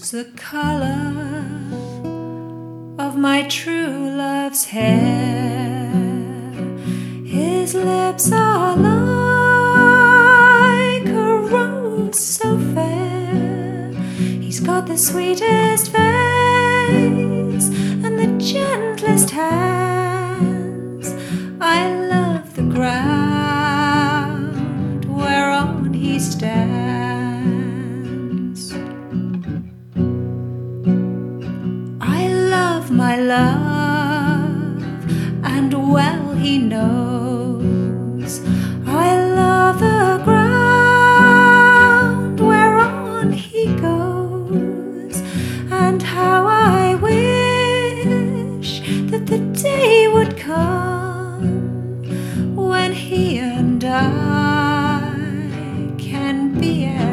is the color of my true love's hair. His lips are like a rose so fair. He's got the sweetest face and the gentlest hands. I love the ground whereon he stands. I love my love, and well he knows. I love the ground whereon he goes, and how I wish that the day would come when he and I can be